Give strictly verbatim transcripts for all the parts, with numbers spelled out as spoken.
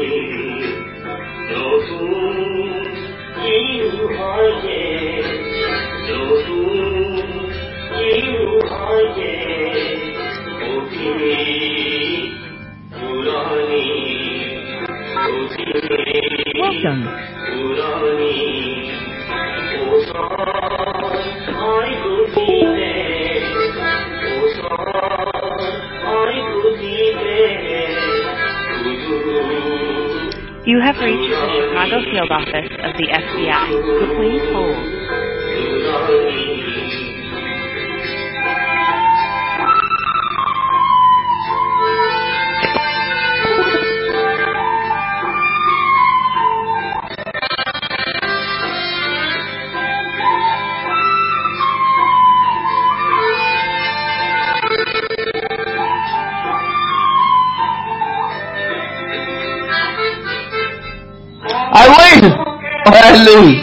Welcome. You have reached the Chicago Field Office of the F B I. Please hold. I win or I lose.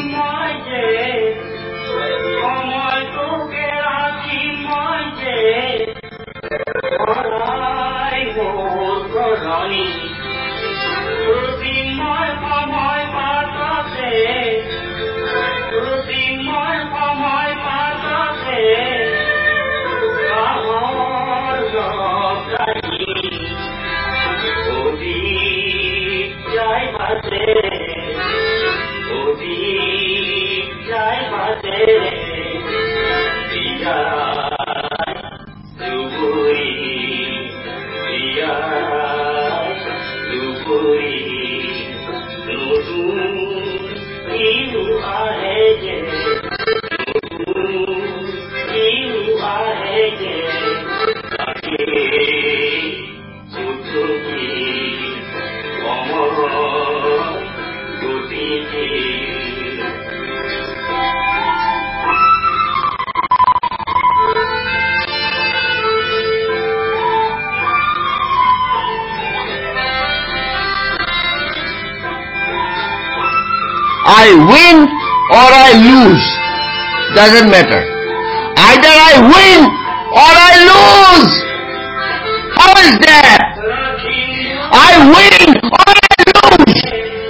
I win or I lose. Doesn't matter. Either I win or I lose. How is that? I win or I lose.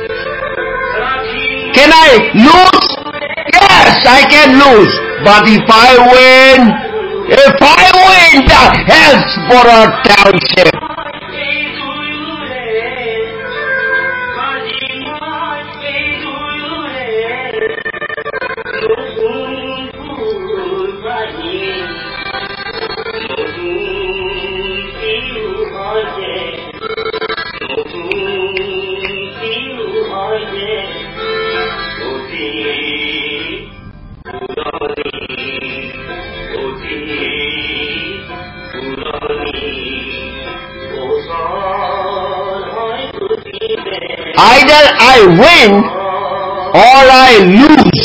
Can I lose? Yes, I can lose. But if I win, if I win, the Hillsborough Township. Either I win or I lose.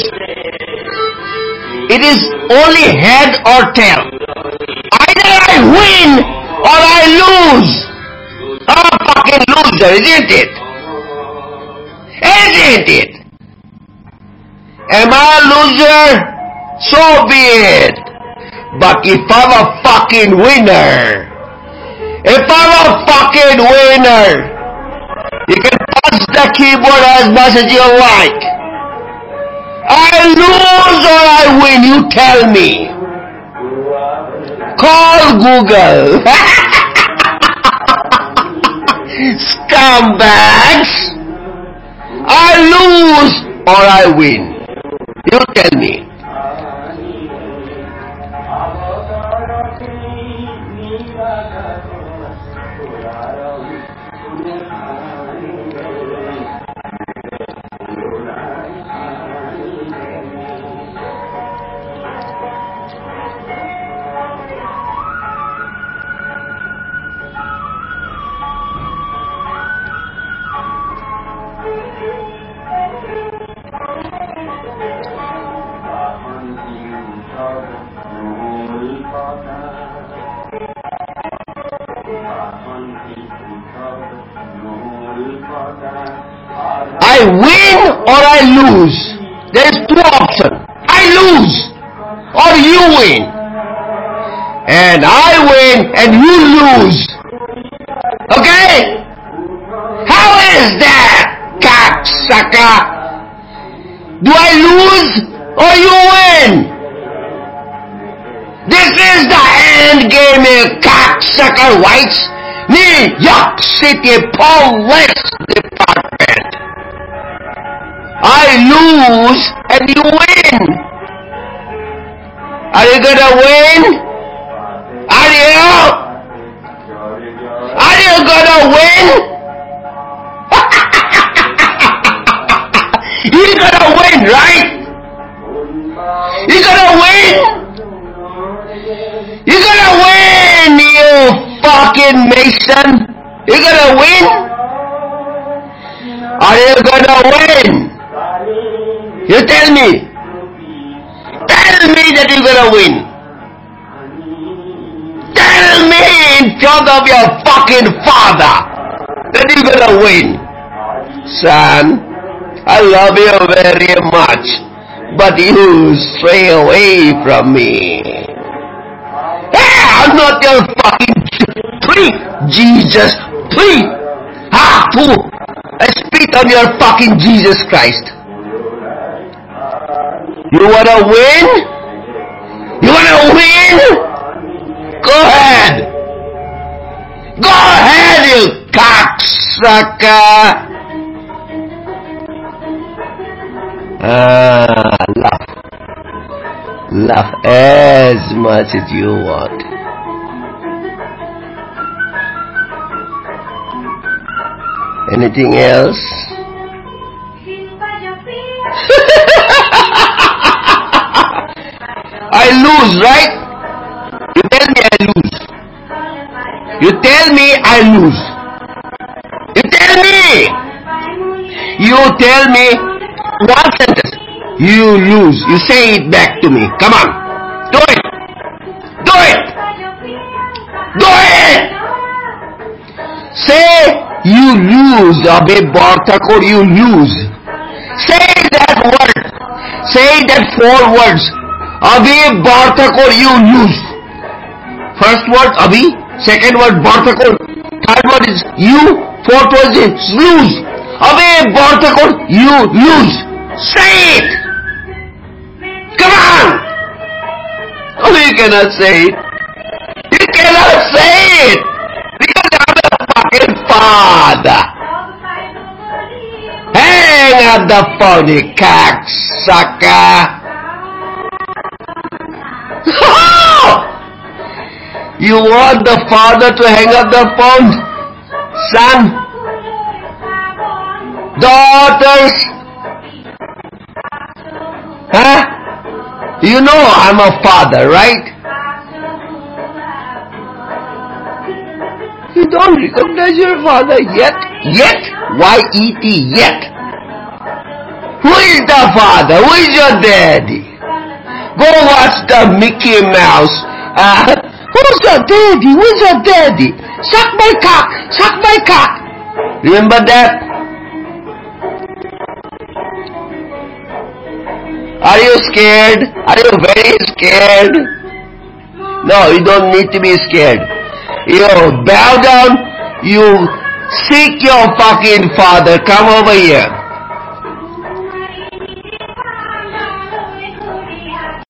It is only head or tail. Either I win or I lose. I'm a fucking loser, isn't it? Isn't it? Am I a loser? So be it. But if I'm a fucking winner, if I'm a fucking winner, you can punch the keyboard as much as you like. I lose or I win, you tell me. Call Google. Scumbags. I lose or I win. You tell me. I win or I lose. There is two options. I lose or you win. And I win and you lose. Okay? How is is that, cocksucker? Do I lose or you win? This is the end game, you cocksucker whites. New York City Police Department. I lose and you win. Are you gonna win? Are you? Are you gonna win? You're gonna win, right? You're gonna win? You're gonna win, you fucking Mason. You're gonna win? Are you gonna win? You tell me. Tell me that you're gonna win. Tell me in front of your fucking father that you're gonna win. Son, I love you very much, but you stray away from me. Hey, I'm not your fucking please, Jesus, please. Ah, poo. I spit on your fucking Jesus Christ. You wanna win? You wanna win? Go ahead. Go ahead, you cocksucker. Ah, laugh. Laugh as much as you want. Anything else? I lose, right? You tell me I lose. You tell me I lose. You tell me. You tell me one sentence. You lose. You say it back to me. Come on. Do it. Do it. Do it. Say you lose. Abe Bartakor, you lose. Say that word. Say that four words. Abhi Bartakor, you lose. First word Abhi, second word Bartakor, third word is you, fourth word is lose. Abhi Bartakor, you lose. Say it. Come on. Oh, you cannot say it. You cannot say it because I'm the fucking father. Hang up the phone, you cocksucker. You want the father to hang up the phone? Son? Daughters? Huh? You know I'm a father, right? You don't recognize your father yet? Yet? Y E T, yet. Who is the father? Who is your daddy? Go watch the Mickey Mouse. Uh, who's your daddy? Who's your daddy? Suck my cock. Suck my cock. Remember that? Are you scared? Are you very scared? No, you don't need to be scared. You bow down. You seek your fucking father. Come over here.